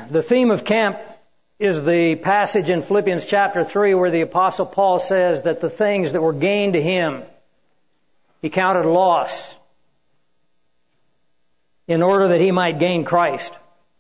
The theme of camp is the passage in Philippians chapter 3 where the Apostle Paul says that the things that were gained to him, he counted loss in order that he might gain Christ.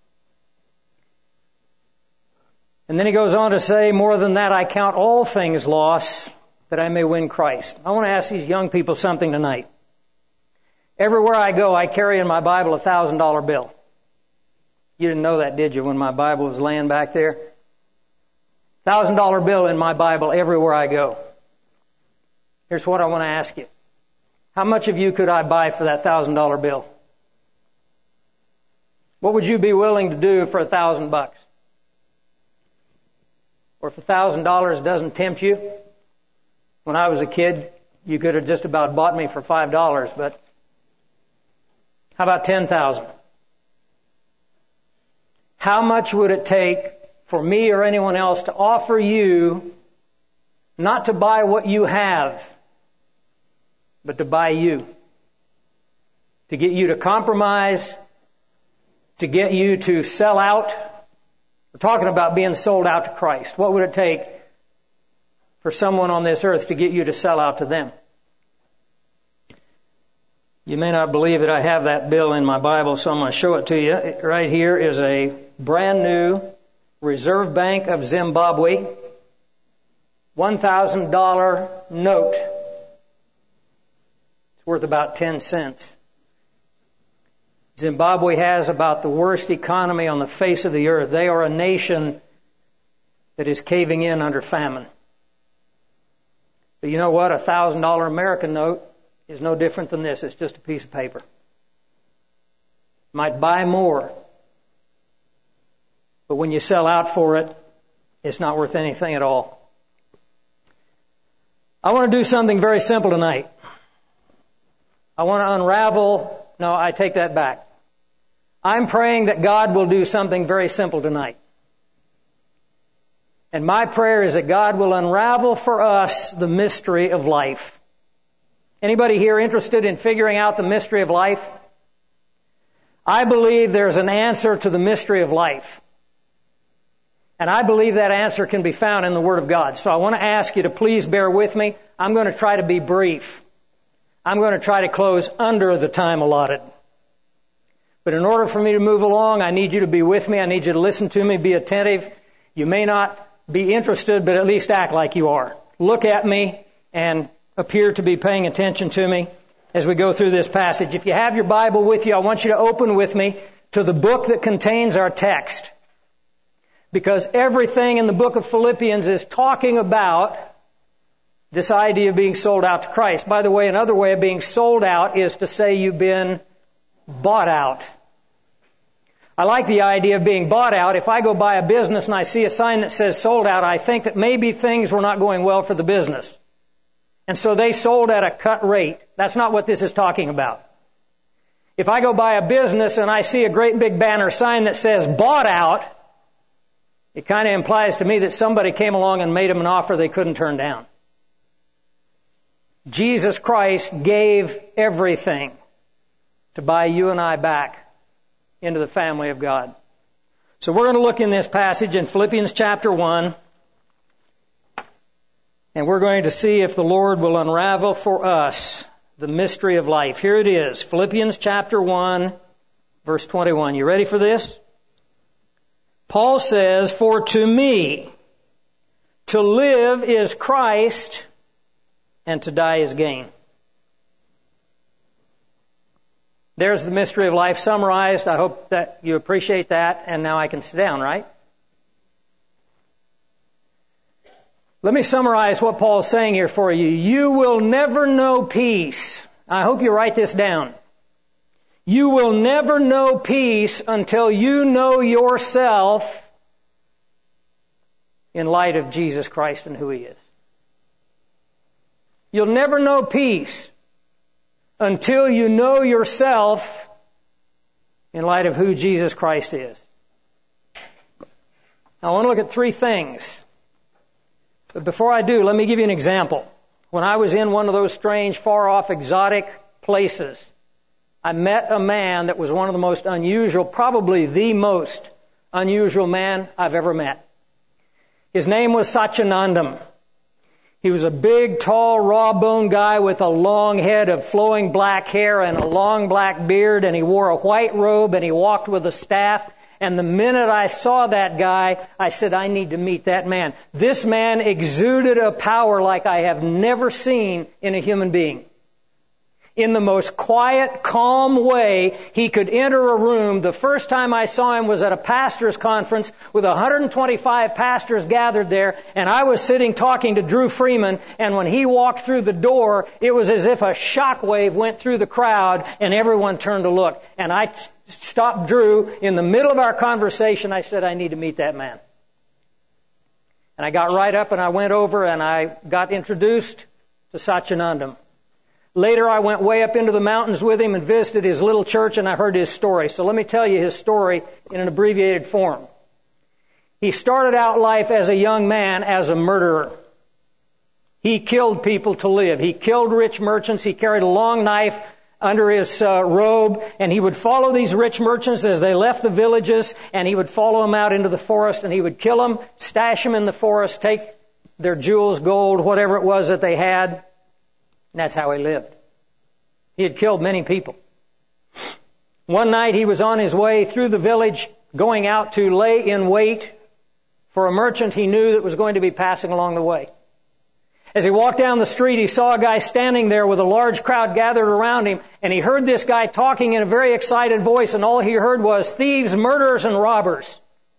And then he goes on to say, more than that, I count all things loss that I may win Christ. I want to ask these young people something tonight. Everywhere I go, I carry in my Bible a $1,000 bill. You didn't know that, did you, when my Bible was laying back there? $1,000 bill in my Bible everywhere I go. Here's what I want to ask you. How much of you could I buy for that $1,000 bill? What would you be willing to do for $1,000? Or if $1,000 doesn't tempt you? When I was a kid, you could have just about bought me for $5, but how about $10,000? How much would it take for me or anyone else to offer you not to buy what you have, but to buy you? To get you to compromise, to get you to sell out. We're talking about being sold out to Christ. What would it take for someone on this earth to get you to sell out to them? You may not believe that I have that bill in my Bible, so I'm going to show it to you. Right here is a brand new Reserve Bank of Zimbabwe $1,000 note. It's worth about 10 cents. Zimbabwe has about the worst economy on the face of the earth. They are a nation that is caving in under famine. But you know what? A $1,000 American note is no different than this. It's just a piece of paper. Might buy more, but when you sell out for it, it's not worth anything at all. I want to do something very simple tonight. I want to unravel. No, I take that back. I'm praying that God will do something very simple tonight. And my prayer is that God will unravel for us the mystery of life. Anybody here interested in figuring out the mystery of life? I believe there's an answer to the mystery of life. And I believe that answer can be found in the Word of God. So I want to ask you to please bear with me. I'm going to try to be brief. I'm going to try to close under the time allotted. But in order for me to move along, I need you to be with me. I need you to listen to me, be attentive. You may not be interested, but at least act like you are. Look at me and appear to be paying attention to me as we go through this passage. If you have your Bible with you, I want you to open with me to the book that contains our text. Because everything in the book of Philippians is talking about this idea of being sold out to Christ. By the way, another way of being sold out is to say you've been bought out. I like the idea of being bought out. If I go buy a business and I see a sign that says sold out, I think that maybe things were not going well for the business. And so they sold at a cut rate. That's not what this is talking about. If I go buy a business and I see a great big banner sign that says bought out, it kind of implies to me that somebody came along and made them an offer they couldn't turn down. Jesus Christ gave everything to buy you and I back into the family of God. So we're going to look in this passage in Philippians chapter 1, and we're going to see if the Lord will unravel for us the mystery of life. Here it is, Philippians chapter 1, verse 21. You ready for this? Paul says, "For to me, to live is Christ, and to die is gain." There's the mystery of life summarized. I hope that you appreciate that. And now I can sit down, right? Let me summarize what Paul is saying here for you. You will never know peace. I hope you write this down. You will never know peace until you know yourself in light of Jesus Christ and who He is. You'll never know peace until you know yourself in light of who Jesus Christ is. Now, I want to look at three things. But before I do, let me give you an example. When I was in one of those strange, far-off, exotic places, I met a man that was one of the most unusual, probably the most unusual man I've ever met. His name was Satyanandam. He was a big, tall, raw-boned guy with a long head of flowing black hair and a long black beard, and he wore a white robe, and he walked with a staff. And the minute I saw that guy, I said, I need to meet that man. This man exuded a power like I have never seen in a human being. In the most quiet, calm way, he could enter a room. The first time I saw him was at a pastor's conference with 125 pastors gathered there, and I was sitting talking to Drew Freeman, and when he walked through the door, it was as if a shockwave went through the crowd, and everyone turned to look. And I stopped Drew in the middle of our conversation. I said, I need to meet that man. And I got right up and I went over and I got introduced to Satyanandam. Later, I went way up into the mountains with him and visited his little church, and I heard his story. So let me tell you his story in an abbreviated form. He started out life as a young man as a murderer. He killed people to live. He killed rich merchants. He carried a long knife under his robe, and he would follow these rich merchants as they left the villages, and he would follow them out into the forest, and he would kill them, stash them in the forest, take their jewels, gold, whatever it was that they had. And that's how he lived. He had killed many people. One night he was on his way through the village, going out to lay in wait for a merchant he knew that was going to be passing along the way. As he walked down the street, he saw a guy standing there with a large crowd gathered around him, and he heard this guy talking in a very excited voice, and all he heard was thieves, murderers, and robbers.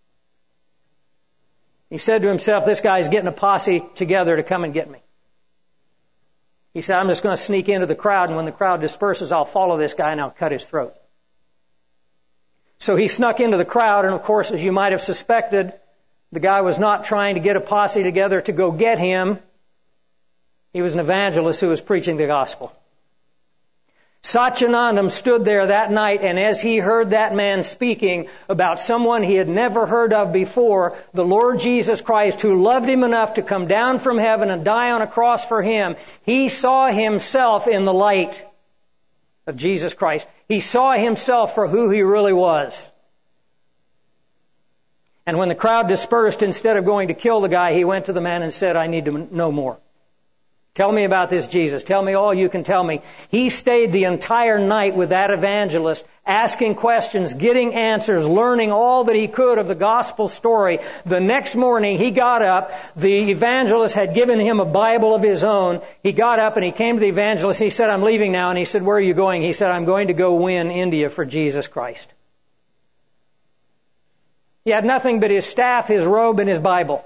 He said to himself, this guy's getting a posse together to come and get me. He said, I'm just going to sneak into the crowd, and when the crowd disperses, I'll follow this guy and I'll cut his throat. So he snuck into the crowd, and of course, as you might have suspected, the guy was not trying to get a posse together to go get him. He was an evangelist who was preaching the gospel. Satyanandam stood there that night, and as he heard that man speaking about someone he had never heard of before, the Lord Jesus Christ, who loved him enough to come down from heaven and die on a cross for him, he saw himself in the light of Jesus Christ. He saw himself for who he really was. And when the crowd dispersed, instead of going to kill the guy, he went to the man and said, I need to know more. Tell me about this Jesus. Tell me all you can tell me. He stayed the entire night with that evangelist, asking questions, getting answers, learning all that he could of the gospel story. The next morning, he got up. The evangelist had given him a Bible of his own. He got up and he came to the evangelist. He said, I'm leaving now. And he said, where are you going? He said, I'm going to go win India for Jesus Christ. He had nothing but his staff, his robe, and his Bible.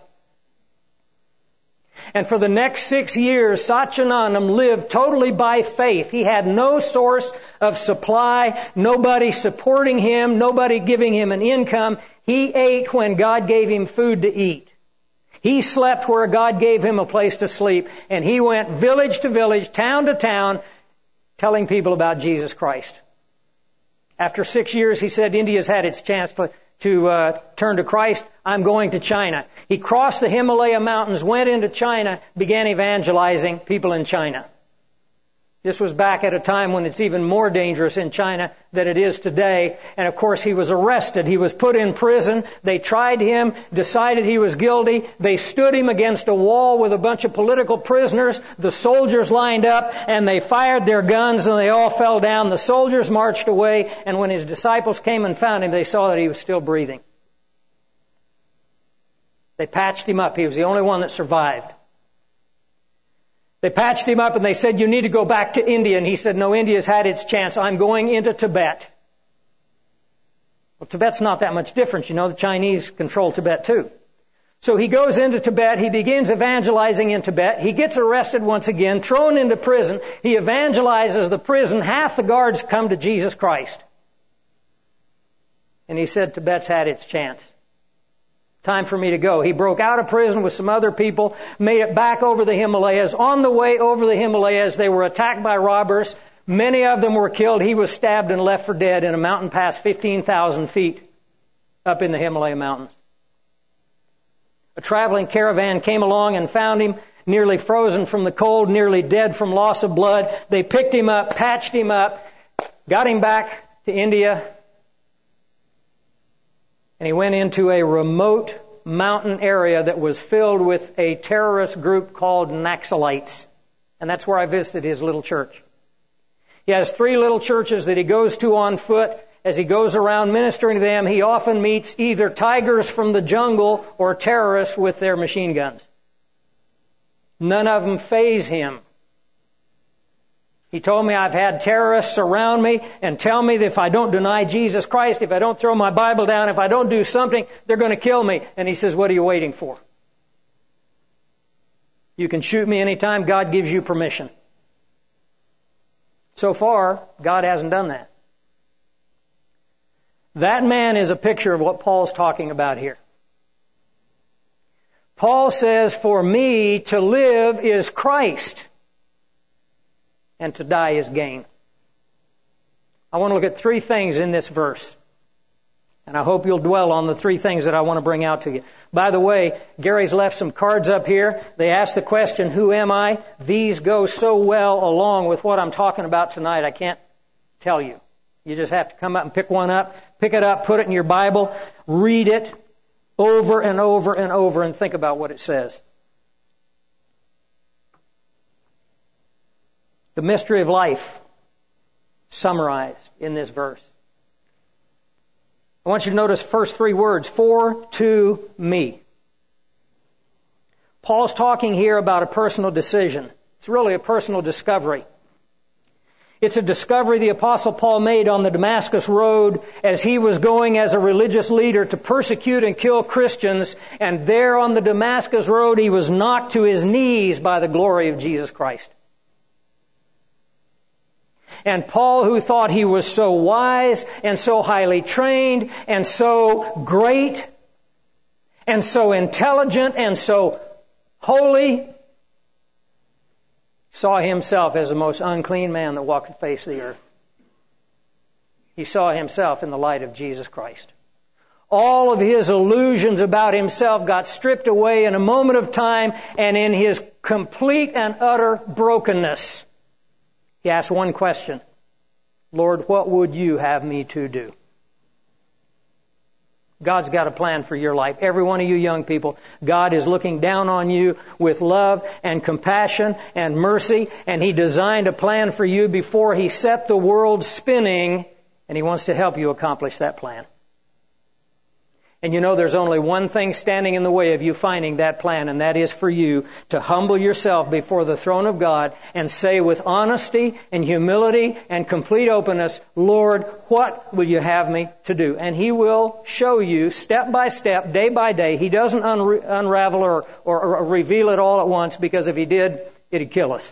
And for the next 6 years, Satyanandam lived totally by faith. He had no source of supply, nobody supporting him, nobody giving him an income. He ate when God gave him food to eat. He slept where God gave him a place to sleep. And he went village to village, town to town, telling people about Jesus Christ. After 6 years, he said, India's had its chance to turn to Christ. I'm going to China. He crossed the Himalaya mountains, went into China, began evangelizing people in China. This was back at a time when it's even more dangerous in China than it is today. And of course, he was arrested. He was put in prison. They tried him, decided he was guilty. They stood him against a wall with a bunch of political prisoners. The soldiers lined up and they fired their guns and they all fell down. The soldiers marched away. And when his disciples came and found him, they saw that he was still breathing. They patched him up. He was the only one that survived. They patched him up and they said, you need to go back to India. And he said, no, India's had its chance. I'm going into Tibet. Well, Tibet's not that much different. You know, the Chinese control Tibet too. So he goes into Tibet. He begins evangelizing in Tibet. He gets arrested once again, thrown into prison. He evangelizes the prison. Half the guards come to Jesus Christ. And he said, Tibet's had its chance. Time for me to go. He broke out of prison with some other people, made it back over the Himalayas. On the way over the Himalayas, they were attacked by robbers. Many of them were killed. He was stabbed and left for dead in a mountain pass 15,000 feet up in the Himalaya mountains. A traveling caravan came along and found him nearly frozen from the cold, nearly dead from loss of blood. They picked him up, patched him up, got him back to India. And And he went into a remote mountain area that was filled with a terrorist group called Naxalites. And that's where I visited his little church. He has 3 little churches that he goes to on foot. As he goes around ministering to them, he often meets either tigers from the jungle or terrorists with their machine guns. None of them faze him. He told me, I've had terrorists surround me and tell me that if I don't deny Jesus Christ, if I don't throw my Bible down, if I don't do something, they're going to kill me. And he says, what are you waiting for? You can shoot me anytime God gives you permission. So far, God hasn't done that. That man is a picture of what Paul's talking about here. Paul says, for me to live is Christ, and to die is gain. I want to look at 3 things in this verse. And I hope you'll dwell on the 3 things that I want to bring out to you. By the way, Gary's left some cards up here. They ask the question, who am I? These go so well along with what I'm talking about tonight, I can't tell you. You just have to come up and pick one up, pick it up, put it in your Bible, read it over and over and over, and think about what it says. The mystery of life summarized in this verse. I want you to notice the first 3 words, for to me. Paul's talking here about a personal decision. It's really a personal discovery. It's a discovery the Apostle Paul made on the Damascus Road as he was going as a religious leader to persecute and kill Christians. And there on the Damascus Road, he was knocked to his knees by the glory of Jesus Christ. And Paul, who thought he was so wise and so highly trained and so great and so intelligent and so holy, saw himself as the most unclean man that walked the face of the earth. He saw himself in the light of Jesus Christ. All of his illusions about himself got stripped away in a moment of time, and in his complete and utter brokenness, he asked one question, Lord, what would you have me to do? God's got a plan for your life. Every one of you young people, God is looking down on you with love and compassion and mercy, and He designed a plan for you before He set the world spinning, and He wants to help you accomplish that plan. And you know there's only one thing standing in the way of you finding that plan, and that is for you to humble yourself before the throne of God and say with honesty and humility and complete openness, Lord, what will you have me to do? And He will show you step by step, day by day. He doesn't unravel or reveal it all at once, because if He did, it'd kill us.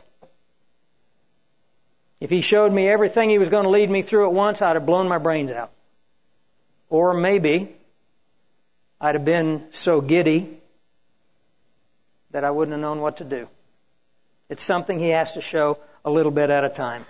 If He showed me everything He was going to lead me through at once, I'd have blown my brains out. Or maybe I'd have been so giddy that I wouldn't have known what to do. It's something He has to show a little bit at a time.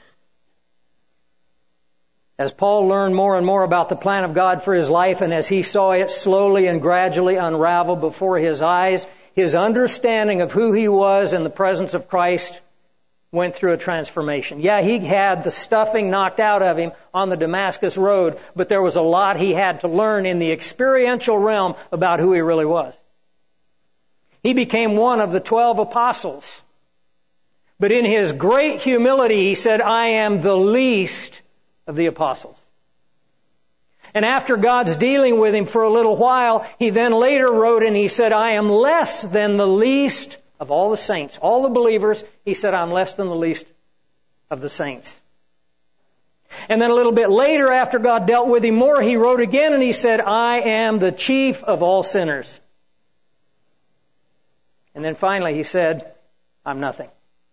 As Paul learned more and more about the plan of God for his life, and as he saw it slowly and gradually unravel before his eyes, his understanding of who he was in the presence of Christ went through a transformation. Yeah, he had the stuffing knocked out of him on the Damascus Road, but there was a lot he had to learn in the experiential realm about who he really was. He became one of the 12 apostles. But in his great humility, he said, I am the least of the apostles. And after God's dealing with him for a little while, he then later wrote and he said, I am less than the least of all the saints, all the believers. He said, I'm less than the least of the saints. And then a little bit later, after God dealt with him more, he wrote again and he said, I am the chief of all sinners. And then finally he said, I'm nothing.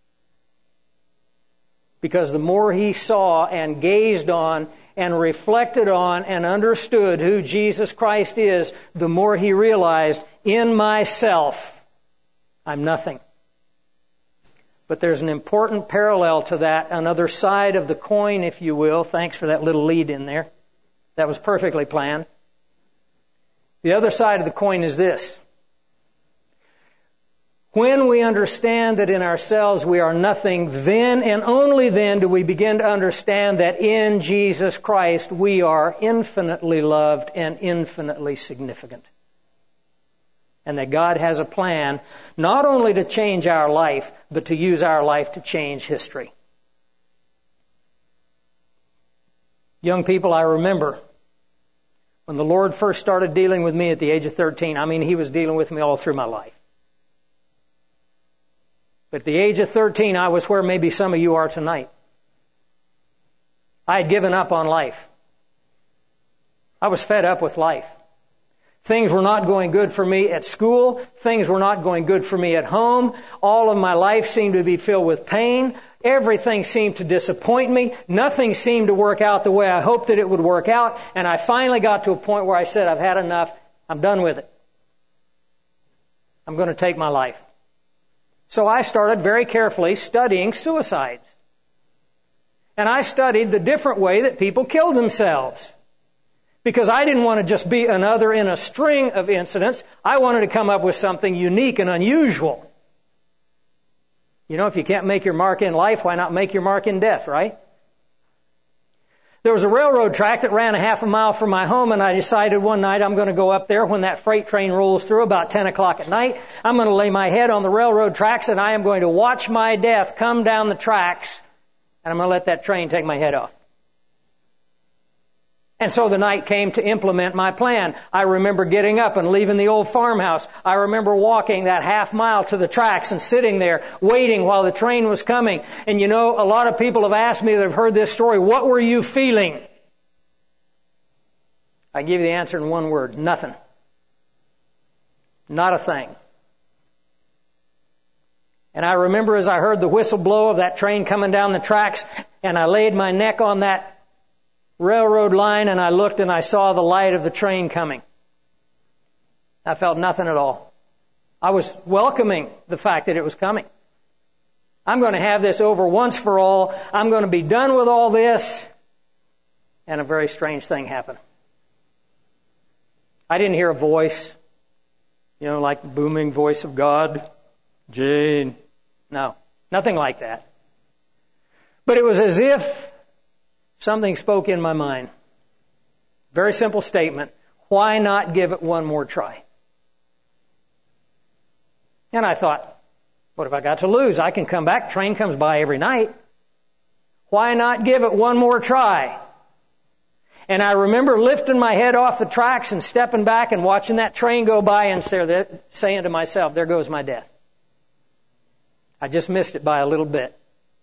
Because the more he saw and gazed on and reflected on and understood who Jesus Christ is, the more he realized, in myself, I'm nothing. But there's an important parallel to that, another side of the coin, if you will. Thanks for that little lead in there. That was perfectly planned. The other side of the coin is this. When we understand that in ourselves we are nothing, then and only then do we begin to understand that in Jesus Christ we are infinitely loved and infinitely significant. And that God has a plan not only to change our life, but to use our life to change history. Young people, I remember when the Lord first started dealing with me at the age of 13. I mean, He was dealing with me all through my life. But at the age of 13, I was where maybe some of you are tonight. I had given up on life. I was fed up with life. Things were not going good for me at school. Things were not going good for me at home. All of my life seemed to be filled with pain. Everything seemed to disappoint me. Nothing seemed to work out the way I hoped that it would work out. And I finally got to a point where I said, I've had enough. I'm done with it. I'm going to take my life. So I started very carefully studying suicides. And I studied the different way that people killed themselves. Because I didn't want to just be another in a string of incidents. I wanted to come up with something unique and unusual. You know, if you can't make your mark in life, why not make your mark in death, right? There was a railroad track that ran a half a mile from my home, and I decided one night I'm going to go up there when that freight train rolls through about 10 o'clock at night. I'm going to lay my head on the railroad tracks, and I am going to watch my death come down the tracks, and I'm going to let that train take my head off. And so the night came to implement my plan. I remember getting up and leaving the old farmhouse. I remember walking that half mile to the tracks and sitting there waiting while the train was coming. And you know, a lot of people have asked me that have heard this story, what were you feeling? I give you the answer in one word, nothing. Not a thing. And I remember as I heard the whistle blow of that train coming down the tracks, and I laid my neck on that railroad line, and I looked and I saw the light of the train coming. I felt nothing at all. I was welcoming the fact that it was coming. I'm going to have this over once for all. I'm going to be done with all this. And a very strange thing happened. I didn't hear a voice, you know, like the booming voice of God. Jane. No, nothing like that. But it was as if something spoke in my mind. Very simple statement. Why not give it one more try? And I thought, what have I got to lose? I can come back. Train comes by every night. Why not give it one more try? And I remember lifting my head off the tracks and stepping back and watching that train go by and saying to myself, there goes my death. I just missed it by a little bit.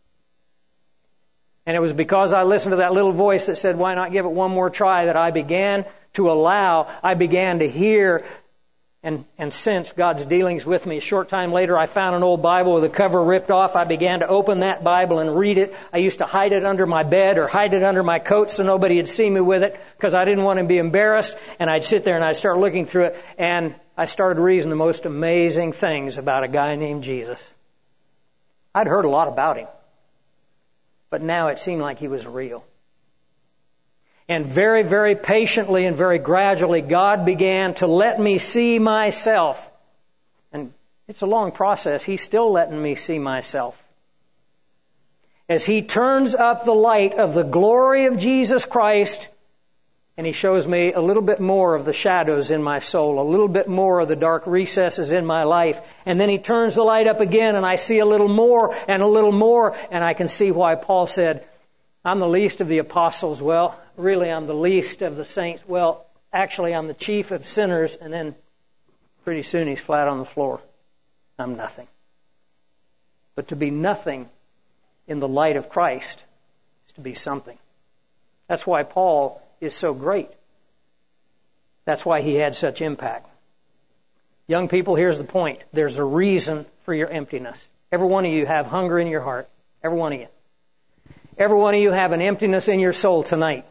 And it was because I listened to that little voice that said, why not give it one more try, that I began to hear and sense God's dealings with me. A short time later, I found an old Bible with the cover ripped off. I began to open that Bible and read it. I used to hide it under my bed or hide it under my coat so nobody would see me with it because I didn't want to be embarrassed. And I'd sit there and I'd start looking through it, and I started reading the most amazing things about a guy named Jesus. I'd heard a lot about him. But now it seemed like he was real. And very, very patiently and very gradually, God began to let me see myself. And it's a long process. He's still letting me see myself. As He turns up the light of the glory of Jesus Christ, and He shows me a little bit more of the shadows in my soul, a little bit more of the dark recesses in my life. And then He turns the light up again, and I see a little more, and I can see why Paul said, I'm the least of the apostles. Well, really, I'm the least of the saints. Well, actually, I'm the chief of sinners. And then pretty soon he's flat on the floor. I'm nothing. But to be nothing in the light of Christ is to be something. That's why Paul is so great. That's why he had such impact. Young people, here's the point. There's a reason for your emptiness. Every one of you have hunger in your heart. Every one of you. Every one of you have an emptiness in your soul tonight.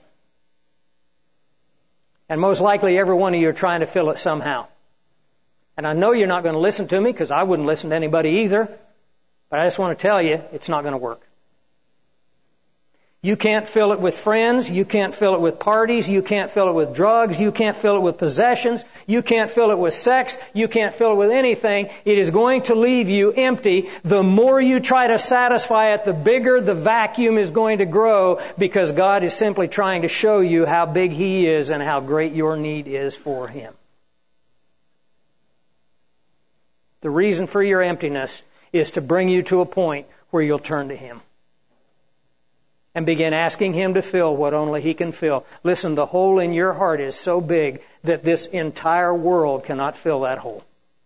And most likely every one of you are trying to fill it somehow. And I know you're not going to listen to me because I wouldn't listen to anybody either. But I just want to tell you, it's not going to work. You can't fill it with friends. You can't fill it with parties. You can't fill it with drugs. You can't fill it with possessions. You can't fill it with sex. You can't fill it with anything. It is going to leave you empty. The more you try to satisfy it, the bigger the vacuum is going to grow, because God is simply trying to show you how big He is and how great your need is for Him. The reason for your emptiness is to bring you to a point where you'll turn to Him and begin asking Him to fill what only He can fill. Listen, the hole in your heart is so big that this entire world cannot fill that hole.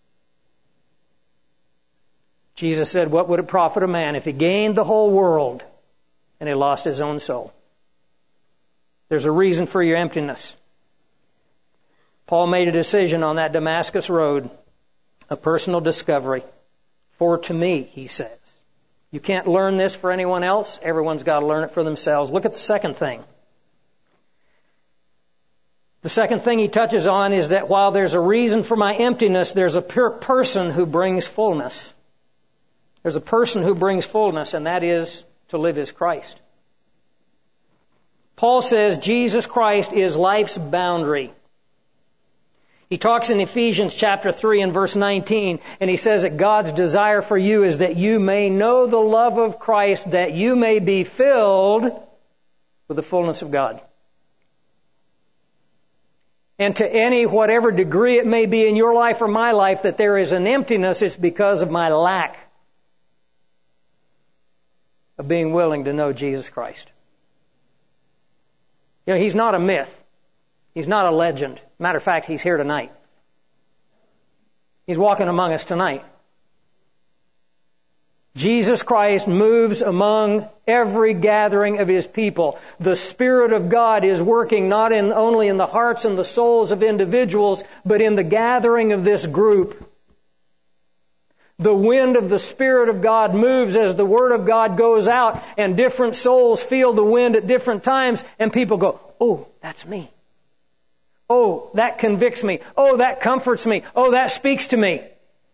Jesus said, what would it profit a man if he gained the whole world and he lost his own soul? There's a reason for your emptiness. Paul made a decision on that Damascus road, a personal discovery. For to me, he says. You can't learn this for anyone else. Everyone's got to learn it for themselves. Look at the second thing. The second thing he touches on is that while there's a reason for my emptiness, there's a person who brings fullness. There's a person who brings fullness, and that is to live as Christ. Paul says Jesus Christ is life's boundary. He talks in Ephesians chapter 3 and verse 19, and he says that God's desire for you is that you may know the love of Christ, that you may be filled with the fullness of God. And to any, whatever degree it may be in your life or my life, that there is an emptiness, it's because of my lack of being willing to know Jesus Christ. You know, He's not a myth. He's not a legend. Matter of fact, He's here tonight. He's walking among us tonight. Jesus Christ moves among every gathering of His people. The Spirit of God is working not only in the hearts and the souls of individuals, but in the gathering of this group. The wind of the Spirit of God moves as the Word of God goes out, and different souls feel the wind at different times, and people go, oh, that's me. Oh, that convicts me. Oh, that comforts me. Oh, that speaks to me.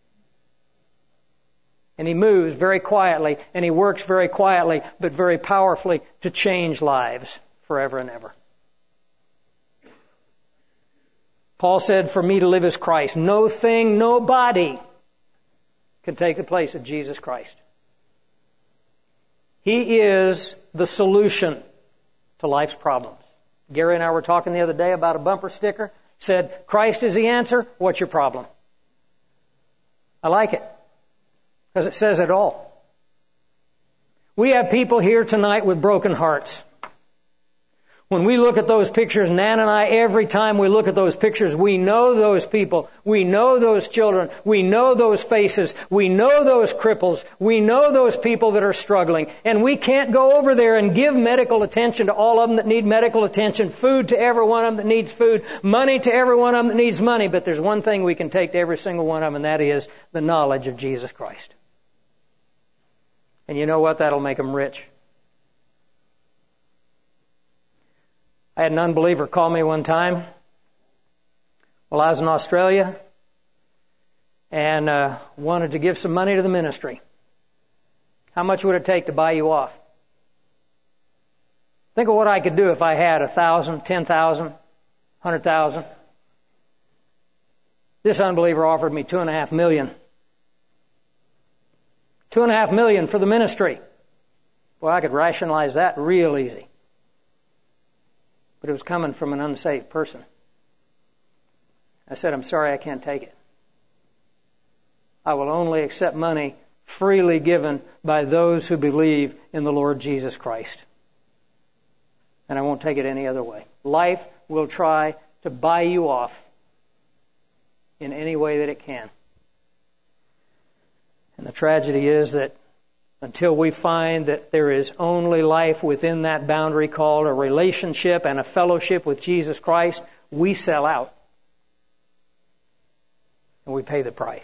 And He moves very quietly, and He works very quietly, but very powerfully to change lives forever and ever. Paul said, for me to live as Christ. No thing, nobody can take the place of Jesus Christ. He is the solution to life's problems. Gary and I were talking the other day about a bumper sticker. Said, Christ is the answer. What's your problem? I like it, because it says it all. We have people here tonight with broken hearts. When we look at those pictures, Nan and I, every time we look at those pictures, we know those people. We know those children. We know those faces. We know those cripples. We know those people that are struggling. And we can't go over there and give medical attention to all of them that need medical attention, food to every one of them that needs food, money to every one of them that needs money. But there's one thing we can take to every single one of them, and that is the knowledge of Jesus Christ. And you know what? That'll make them rich. I had an unbeliever call me one time while I was in Australia and wanted to give some money to the ministry. How much would it take to buy you off? Think of what I could do if I had 1,000, 10,000, 100,000. This unbeliever offered me $2.5 million. $2.5 million for the ministry. Well, I could rationalize that real easy. But it was coming from an unsaved person. I said, I'm sorry, I can't take it. I will only accept money freely given by those who believe in the Lord Jesus Christ. And I won't take it any other way. Life will try to buy you off in any way that it can. And the tragedy is that until we find that there is only life within that boundary called a relationship and a fellowship with Jesus Christ, we sell out. And we pay the price.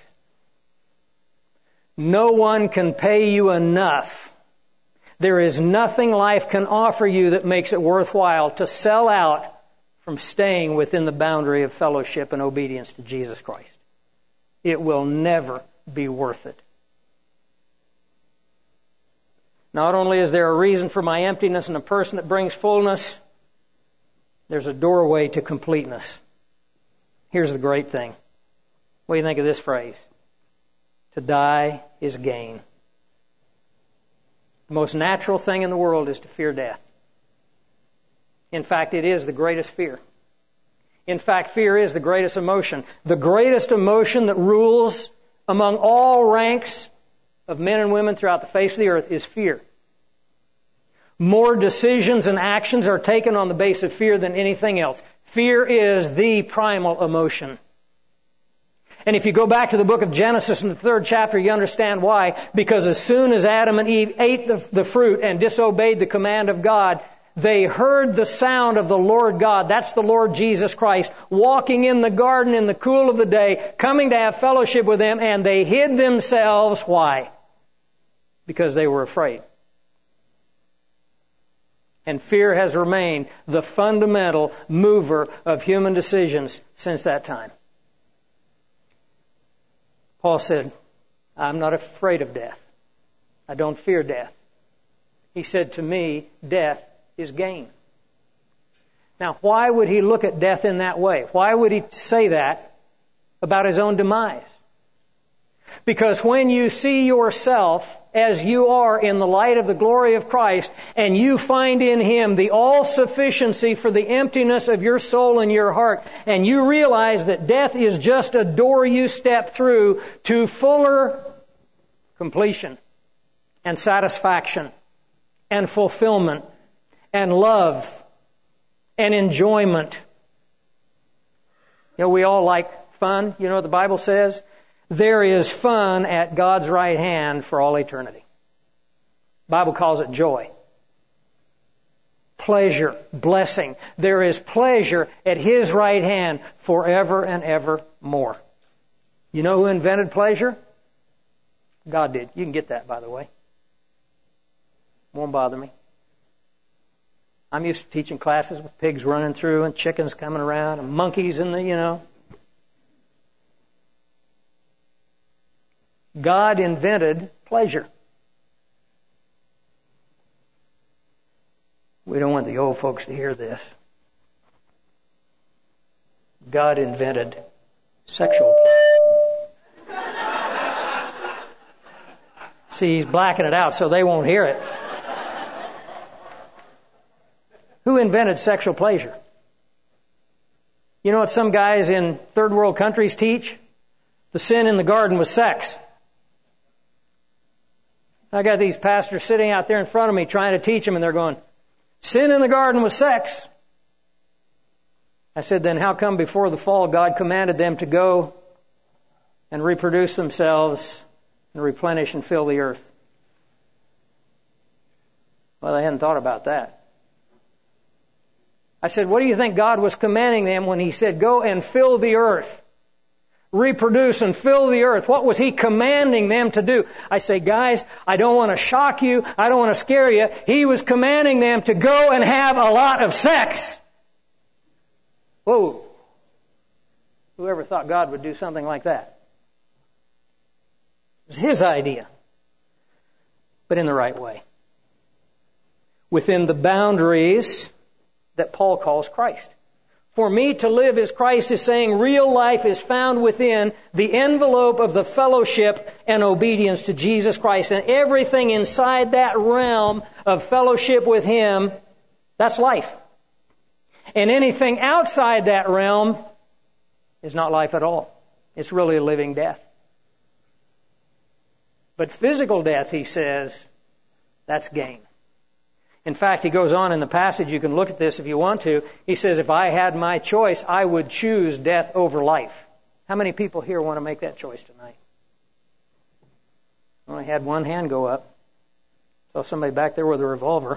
No one can pay you enough. There is nothing life can offer you that makes it worthwhile to sell out from staying within the boundary of fellowship and obedience to Jesus Christ. It will never be worth it. Not only is there a reason for my emptiness and a person that brings fullness, there's a doorway to completeness. Here's the great thing. What do you think of this phrase? To die is gain. The most natural thing in the world is to fear death. In fact, it is the greatest fear. In fact, fear is the greatest emotion. The greatest emotion that rules among all ranks of men and women throughout the face of the earth is fear. More decisions and actions are taken on the basis of fear than anything else. Fear is the primal emotion. And if you go back to the book of Genesis in the 3rd chapter, you understand why. Because as soon as Adam and Eve ate the fruit and disobeyed the command of God, they heard the sound of the Lord God, that's the Lord Jesus Christ, walking in the garden in the cool of the day, coming to have fellowship with Him, and they hid themselves. Why? Because they were afraid. And fear has remained the fundamental mover of human decisions since that time. Paul said, I'm not afraid of death. I don't fear death. He said to me, death is gain. Now, why would he look at death in that way? Why would he say that about his own demise? Because when you see yourself as you are in the light of the glory of Christ, and you find in Him the all-sufficiency for the emptiness of your soul and your heart, and you realize that death is just a door you step through to fuller completion and satisfaction and fulfillment and love and enjoyment. You know, we all like fun. You know what the Bible says? There is fun at God's right hand for all eternity. The Bible calls it joy. Pleasure, blessing. There is pleasure at His right hand forever and ever more. You know who invented pleasure? God did. You can get that, by the way. Won't bother me. I'm used to teaching classes with pigs running through and chickens coming around and monkeys in the, God invented pleasure. We don't want the old folks to hear this. God invented sexual pleasure. See, he's blacking it out so they won't hear it. Who invented sexual pleasure? You know what some guys in third world countries teach? The sin in the garden was sex. I got these pastors sitting out there in front of me trying to teach them, and they're going, sin in the garden was sex. I said, then how come before the fall God commanded them to go and reproduce themselves and replenish and fill the earth? Well, they hadn't thought about that. I said, what do you think God was commanding them when He said, go and fill the earth? Reproduce and fill the earth. What was He commanding them to do? I say, guys, I don't want to shock you. I don't want to scare you. He was commanding them to go and have a lot of sex. Whoa. Whoever thought God would do something like that? It was His idea. But in the right way. Within the boundaries that Paul calls Christ. For me to live as Christ is saying real life is found within the envelope of the fellowship and obedience to Jesus Christ. And everything inside that realm of fellowship with Him, that's life. And anything outside that realm is not life at all. It's really a living death. But physical death, he says, that's gain. In fact, he goes on in the passage, you can look at this if you want to. He says, if I had my choice, I would choose death over life. How many people here want to make that choice tonight? I only had one hand go up. Saw somebody back there with a revolver.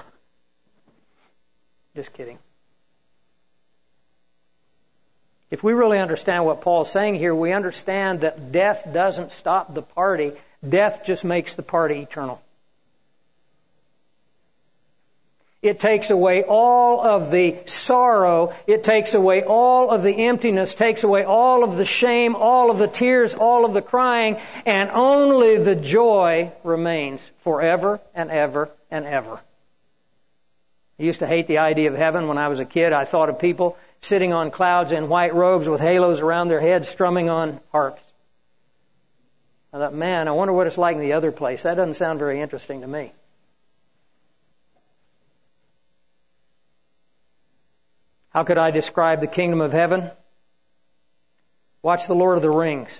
Just kidding. If we really understand what Paul's saying here, we understand that death doesn't stop the party. Death just makes the party eternal. It takes away all of the sorrow. It takes away all of the emptiness, takes away all of the shame, all of the tears, all of the crying, and only the joy remains forever and ever and ever. I used to hate the idea of heaven when I was a kid. I thought of people sitting on clouds in white robes with halos around their heads, strumming on harps. I thought, man, I wonder what it's like in the other place. That doesn't sound very interesting to me. How could I describe the kingdom of heaven? Watch the Lord of the Rings.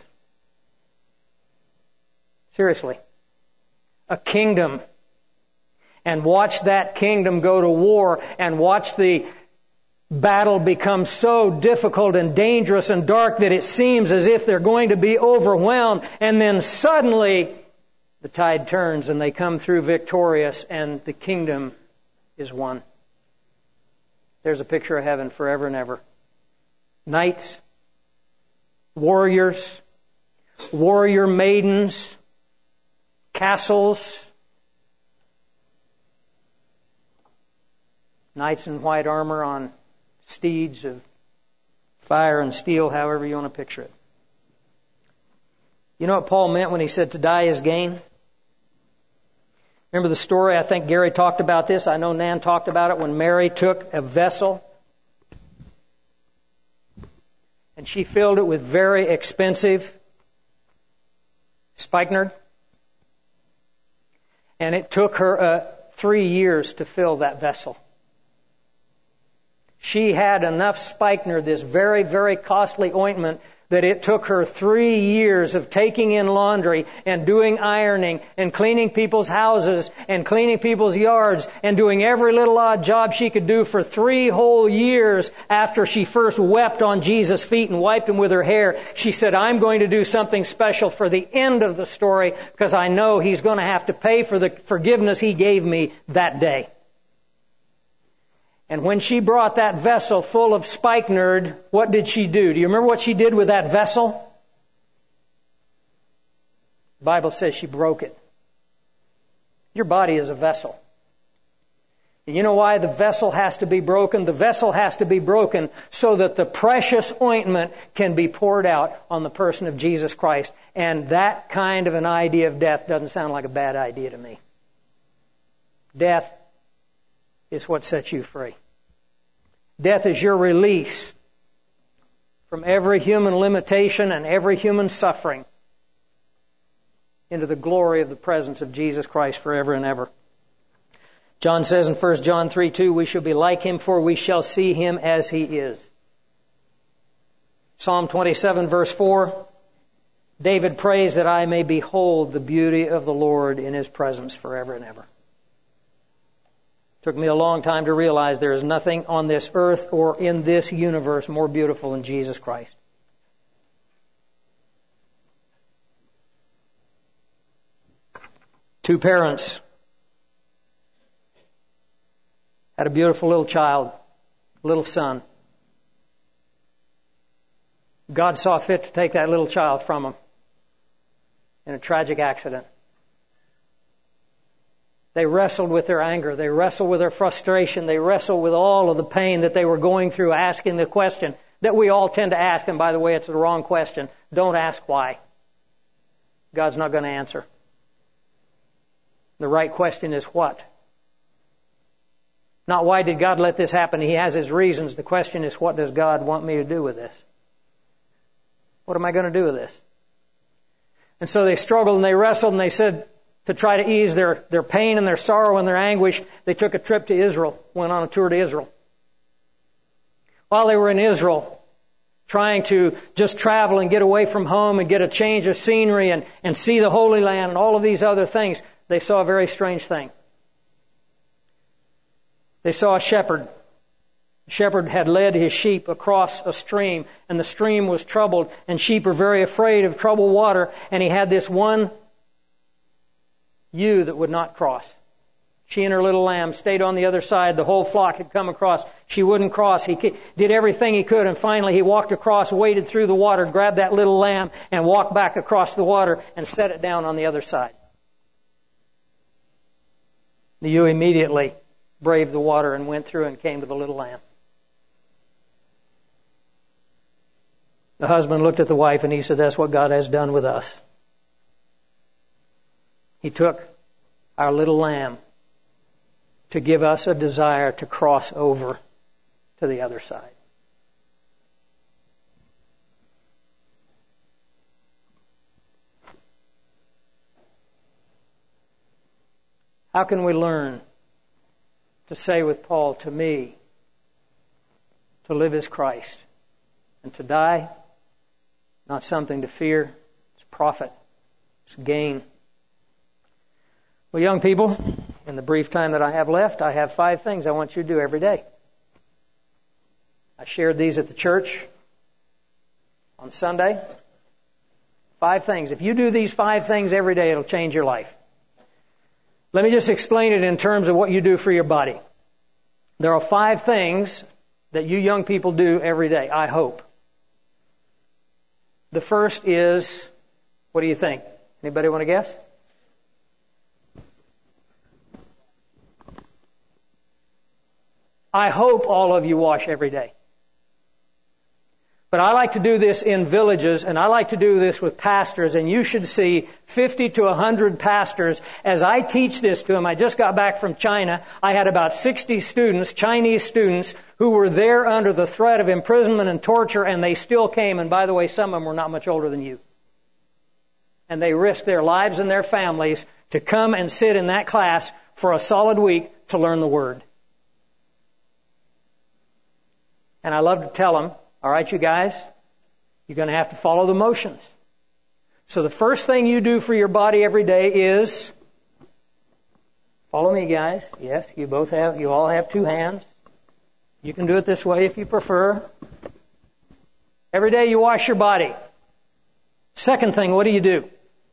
Seriously. A kingdom. And watch that kingdom go to war and watch the battle become so difficult and dangerous and dark that it seems as if they're going to be overwhelmed. And then suddenly the tide turns and they come through victorious and the kingdom is won. There's a picture of heaven forever and ever. Knights, warriors, warrior maidens, castles, knights in white armor on steeds of fire and steel, however you want to picture it. You know what Paul meant when he said to die is gain? Remember the story? I think Gary talked about this. I know Nan talked about it when Mary took a vessel and she filled it with very expensive spikenard. And it took her 3 years to fill that vessel. She had enough spikenard, this very, very costly ointment, that it took her 3 years of taking in laundry and doing ironing and cleaning people's houses and cleaning people's yards and doing every little odd job she could do for 3 whole years after she first wept on Jesus' feet and wiped him with her hair. She said, I'm going to do something special for the end of the story because I know he's going to have to pay for the forgiveness he gave me that day. And when she brought that vessel full of spikenard, what did she do? Do you remember what she did with that vessel? The Bible says she broke it. Your body is a vessel. And you know why the vessel has to be broken? The vessel has to be broken so that the precious ointment can be poured out on the person of Jesus Christ. And that kind of an idea of death doesn't sound like a bad idea to me. Death is what sets you free. Death is your release from every human limitation and every human suffering into the glory of the presence of Jesus Christ forever and ever. John says in 1 John 3:2, we shall be like him, for we shall see him as he is. Psalm 27 verse 4, David prays that I may behold the beauty of the Lord in his presence forever and ever. Took me a long time to realize there is nothing on this earth or in this universe more beautiful than Jesus Christ. Two parents had a beautiful little child, little son. God saw fit to take that little child from them in a tragic accident. They wrestled with their anger. They wrestled with their frustration. They wrestled with all of the pain that they were going through, asking the question that we all tend to ask. And by the way, it's the wrong question. Don't ask why. God's not going to answer. The right question is what? Not why did God let this happen? He has his reasons. The question is, what does God want me to do with this? What am I going to do with this? And so they struggled and they wrestled and they said, to try to ease their pain and their sorrow and their anguish, they took a trip to Israel, went on a tour to Israel. While they were in Israel, trying to just travel and get away from home and get a change of scenery and see the Holy Land and all of these other things, they saw a very strange thing. They saw a shepherd. The shepherd had led his sheep across a stream, and the stream was troubled, and sheep are very afraid of troubled water, and he had this one ewe that would not cross. She and her little lamb stayed on the other side. The whole flock had come across. She wouldn't cross. He did everything he could, and finally he walked across, waded through the water, grabbed that little lamb, and walked back across the water and set it down on the other side. The ewe immediately braved the water and went through and came to the little lamb. The husband looked at the wife and he said, that's what God has done with us. He took our little lamb to give us a desire to cross over to the other side. How can we learn to say with Paul, to me, to live is Christ, and to die, not something to fear, it's profit, it's gain. Well, young people, in the brief time that I have left, I have 5 things I want you to do every day. I shared these at the church on Sunday. 5 things. If you do these 5 things every day, it'll change your life. Let me just explain it in terms of what you do for your body. There are 5 things that you young people do every day, I hope. The first is, what do you think? Anybody want to guess? I hope all of you wash every day. But I like to do this in villages, and I like to do this with pastors, and you should see 50 to 100 pastors. As I teach this to them, I just got back from China. I had about 60 students, Chinese students, who were there under the threat of imprisonment and torture, and they still came. And by the way, some of them were not much older than you. And they risked their lives and their families to come and sit in that class for a solid week to learn the Word. And I love to tell them, all right, you guys, you're going to have to follow the motions. So the first thing you do for your body every day is, follow me, guys. Yes, you all have 2 hands. You can do it this way if you prefer. Every day you wash your body. Second thing, what do?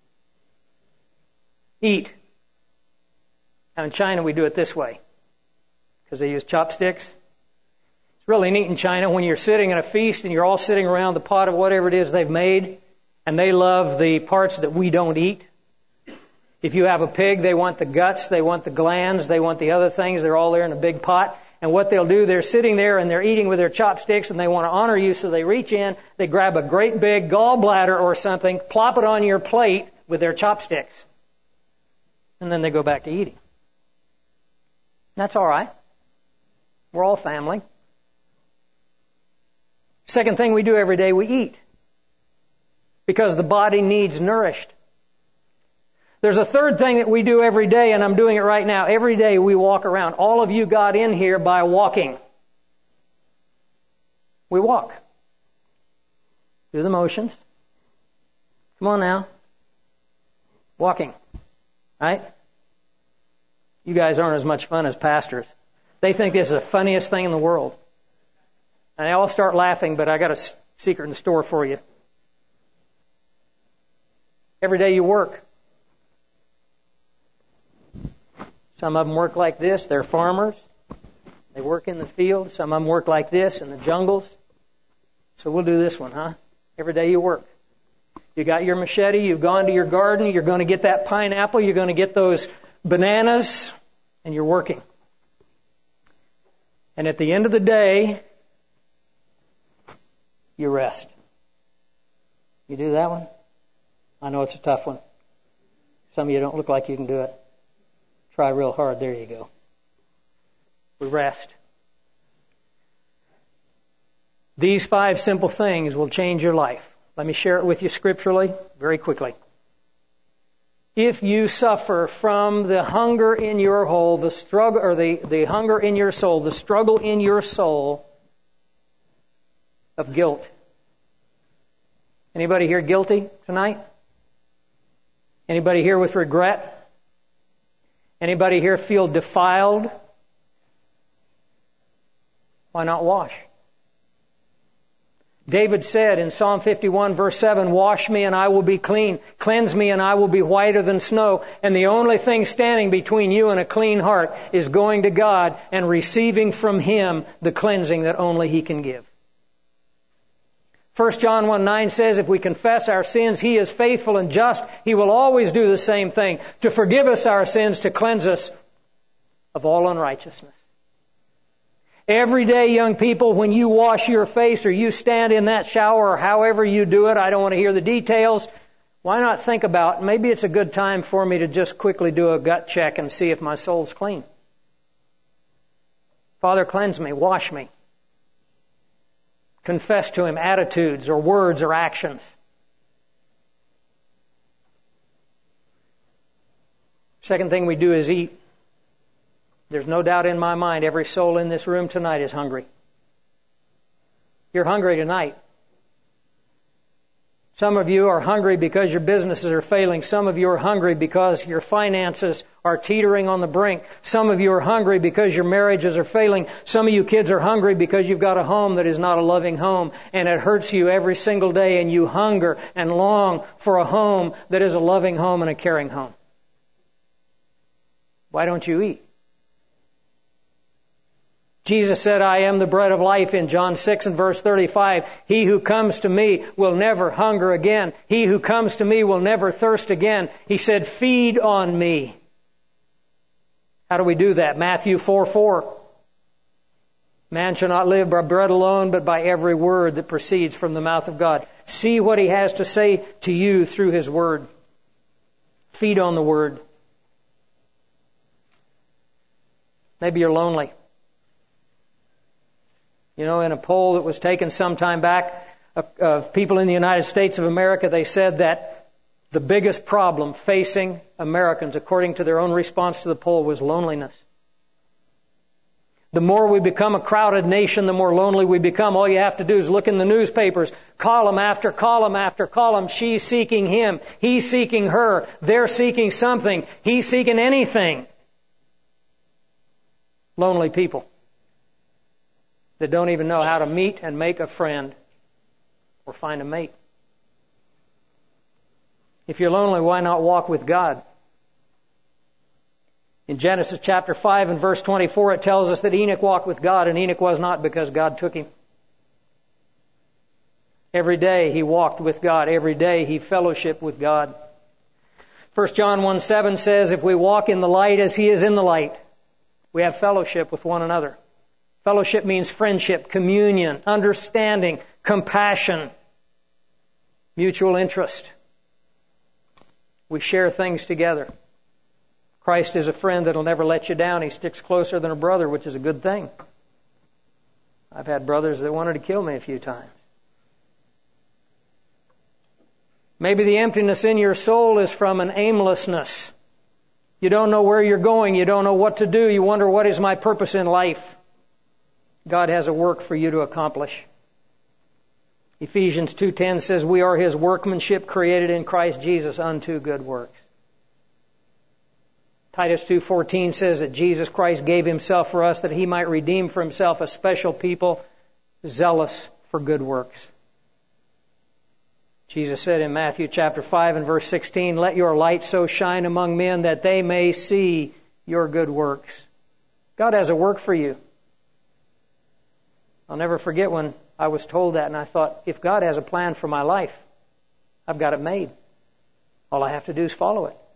Eat. Now in China we do it this way, because they use chopsticks. It's really neat in China when you're sitting at a feast and you're all sitting around the pot of whatever it is they've made, and they love the parts that we don't eat. If you have a pig, they want the guts, they want the glands, they want the other things. They're all there in a big pot. And what they'll do, they're sitting there and they're eating with their chopsticks, and they want to honor you, so they reach in, they grab a great big gallbladder or something, plop it on your plate with their chopsticks. And then they go back to eating. That's all right. We're all family. Second thing we do every day, we eat. Because the body needs nourished. There's a third thing that we do every day, and I'm doing it right now. Every day we walk around. All of you got in here by walking. We walk. Do the motions. Come on now. Walking. Right? You guys aren't as much fun as pastors. They think this is the funniest thing in the world. And they all start laughing, but I got a secret in the store for you. Every day you work. Some of them work like this. They're farmers. They work in the field. Some of them work like this in the jungles. So we'll do this one, huh? Every day you work. You got your machete. You've gone to your garden. You're going to get that pineapple. You're going to get those bananas. And you're working. And at the end of the day, you rest. You do that one? I know it's a tough one. Some of you don't look like you can do it. Try real hard. There you go. We rest. These 5 simple things will change your life. Let me share it with you scripturally very quickly. If you suffer from the hunger in your soul, the struggle, or the hunger in your soul, the struggle in your soul of guilt. Anybody here guilty tonight? Anybody here with regret? Anybody here feel defiled? Why not wash? David said in Psalm 51 verse 7, "Wash me and I will be clean. Cleanse me and I will be whiter than snow." And the only thing standing between you and a clean heart is going to God and receiving from Him the cleansing that only He can give. 1 John 1:9 says, if we confess our sins, He is faithful and just. He will always do the same thing, to forgive us our sins, to cleanse us of all unrighteousness. Every day, young people, when you wash your face or you stand in that shower or however you do it, I don't want to hear the details, why not think about, maybe it's a good time for me to just quickly do a gut check and see if my soul's clean. Father, cleanse me, wash me. Confess to Him attitudes or words or actions. Second thing we do is eat. There's no doubt in my mind every soul in this room tonight is hungry. You're hungry tonight. Some of you are hungry because your businesses are failing. Some of you are hungry because your finances are teetering on the brink. Some of you are hungry because your marriages are failing. Some of you kids are hungry because you've got a home that is not a loving home, and it hurts you every single day, and you hunger and long for a home that is a loving home and a caring home. Why don't you eat? Jesus said, I am the bread of life in John 6 and verse 35. He who comes to me will never hunger again. He who comes to me will never thirst again. He said, feed on me. How do we do that? Matthew 4:4. Man shall not live by bread alone, but by every word that proceeds from the mouth of God. See what He has to say to you through His Word. Feed on the Word. Maybe you're lonely. You know, in a poll that was taken some time back of people in the United States of America, they said that the biggest problem facing Americans, according to their own response to the poll, was loneliness. The more we become a crowded nation, the more lonely we become. All you have to do is look in the newspapers, column after column after column. She's seeking him. He's seeking her. They're seeking something. He's seeking anything. Lonely people that don't even know how to meet and make a friend or find a mate. If you're lonely, why not walk with God? In Genesis chapter 5 and verse 24, it tells us that Enoch walked with God, and Enoch was not because God took him. Every day he walked with God. Every day he fellowshiped with God. 1 John 1:7 says, if we walk in the light as He is in the light, we have fellowship with one another. Fellowship means friendship, communion, understanding, compassion, mutual interest. We share things together. Christ is a friend that will never let you down. He sticks closer than a brother, which is a good thing. I've had brothers that wanted to kill me a few times. Maybe the emptiness in your soul is from an aimlessness. You don't know where you're going. You don't know what to do. You wonder, what is my purpose in life? God has a work for you to accomplish. Ephesians 2:10 says, we are His workmanship created in Christ Jesus unto good works. Titus 2:14 says that Jesus Christ gave Himself for us that He might redeem for Himself a special people zealous for good works. Jesus said in Matthew chapter 5 and verse 16, let your light so shine among men that they may see your good works. God has a work for you. I'll never forget when I was told that, and I thought, if God has a plan for my life, I've got it made. All I have to do is follow it.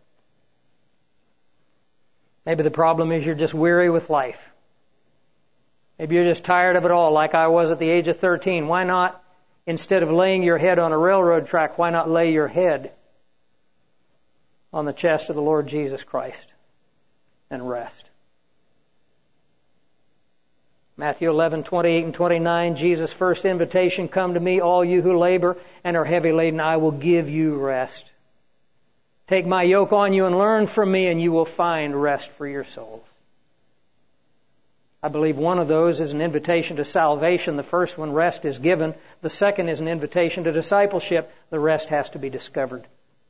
Maybe the problem is you're just weary with life. Maybe you're just tired of it all, like I was at the age of 13. Why not, instead of laying your head on a railroad track, why not lay your head on the chest of the Lord Jesus Christ and rest? Matthew 11:28 and 29, Jesus' first invitation, come to me, all you who labor and are heavy laden, I will give you rest. Take my yoke on you and learn from me, and you will find rest for your souls. I believe one of those is an invitation to salvation. The first one, rest, is given. The second is an invitation to discipleship. The rest has to be discovered.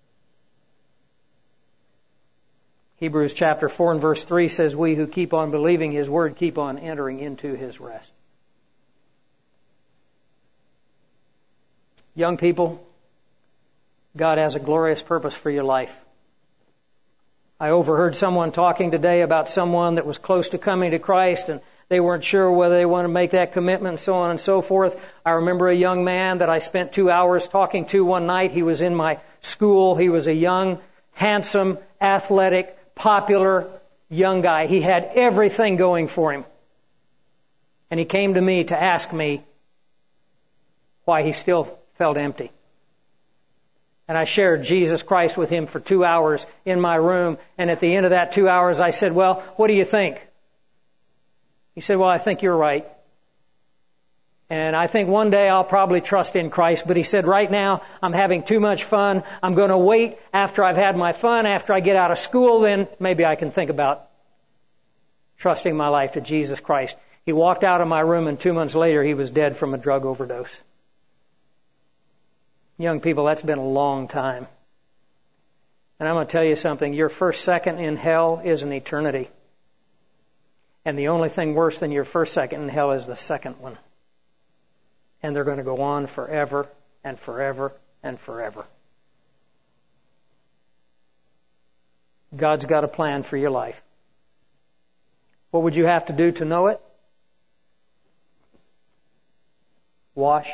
Hebrews chapter 4 and verse 3 says, we who keep on believing His word keep on entering into His rest. Young people, God has a glorious purpose for your life. I overheard someone talking today about someone that was close to coming to Christ, and they weren't sure whether they wanted to make that commitment, and so on and so forth. I remember a young man that I spent 2 hours talking to one night. He was in my school. He was a young, handsome, athletic, popular young guy. He had everything going for him. And he came to me to ask me why he still felt empty. And I shared Jesus Christ with him for 2 hours in my room. And at the end of that 2 hours, I said, well, what do you think? He said, well, I think you're right. And I think one day I'll probably trust in Christ. But he said, right now I'm having too much fun. I'm going to wait after I've had my fun, after I get out of school, then maybe I can think about trusting my life to Jesus Christ. He walked out of my room, and 2 months later he was dead from a drug overdose. Young people, that's been a long time. And I'm going to tell you something. Your first second in hell is an eternity. And the only thing worse than your first second in hell is the second one. And they're going to go on forever and forever and forever. God's got a plan for your life. What would you have to do to know it? Wash,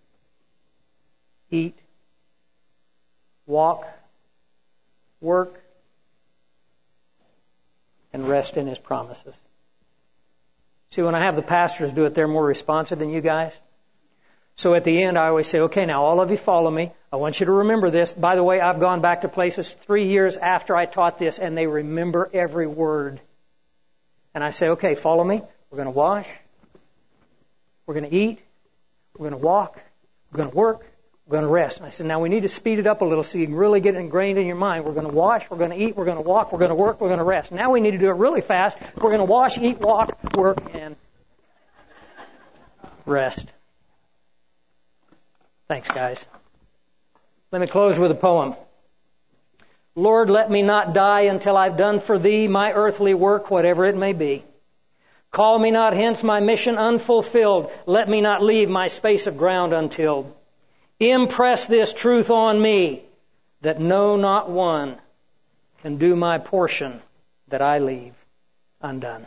eat, walk, work, and rest in His promises. See, when I have the pastors do it, they're more responsive than you guys. So at the end, I always say, okay, now all of you follow me. I want you to remember this. By the way, I've gone back to places 3 years after I taught this, and they remember every word. And I say, okay, follow me. We're going to wash. We're going to eat. We're going to walk. We're going to work. We're going to rest. And I said, now we need to speed it up a little so you can really get it ingrained in your mind. We're going to wash. We're going to eat. We're going to walk. We're going to work. We're going to rest. Now we need to do it really fast. We're going to wash, eat, walk, work, and rest. Thanks, guys. Let me close with a poem. Lord, let me not die until I've done for Thee my earthly work, whatever it may be. Call me not hence my mission unfulfilled. Let me not leave my space of ground untilled. Impress this truth on me, that no, not one can do my portion that I leave undone.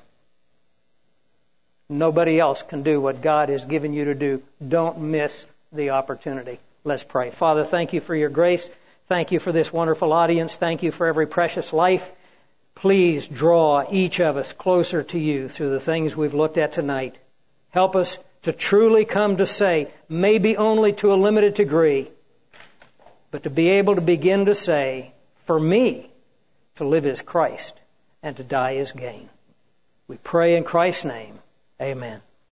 Nobody else can do what God has given you to do. Don't miss the opportunity. Let's pray. Father, thank you for your grace. Thank you for this wonderful audience. Thank you for every precious life. Please draw each of us closer to you through the things we've looked at tonight. Help us to truly come to say, maybe only to a limited degree, but to be able to begin to say, for me, to live is Christ and to die is gain. We pray in Christ's name. Amen.